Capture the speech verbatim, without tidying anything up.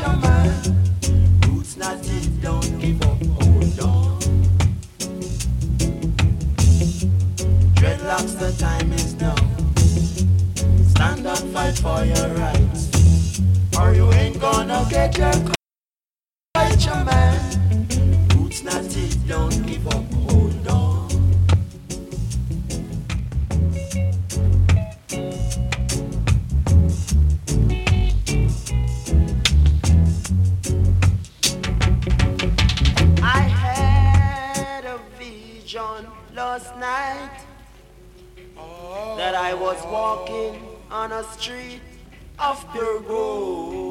your man. Roots not deep, don't give up, hold on. Dreadlocks, the time is now. Stand up, fight for your rights, or you ain't gonna get your fight your man. Roots not deep, don't give up, hold on. I had a vision last night that I was walking on a street of pure gold.